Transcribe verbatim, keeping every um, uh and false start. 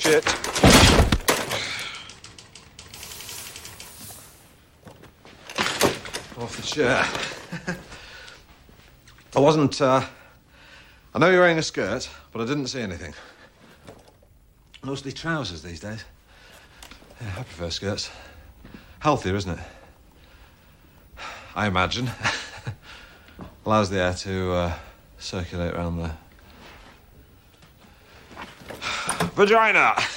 Shit. Off the chair. I wasn't, uh... I know you're wearing a skirt, but I didn't see anything. Mostly trousers these days. Yeah, I prefer skirts. Healthier, isn't it? I imagine. Allows the air to uh, circulate around the vagina.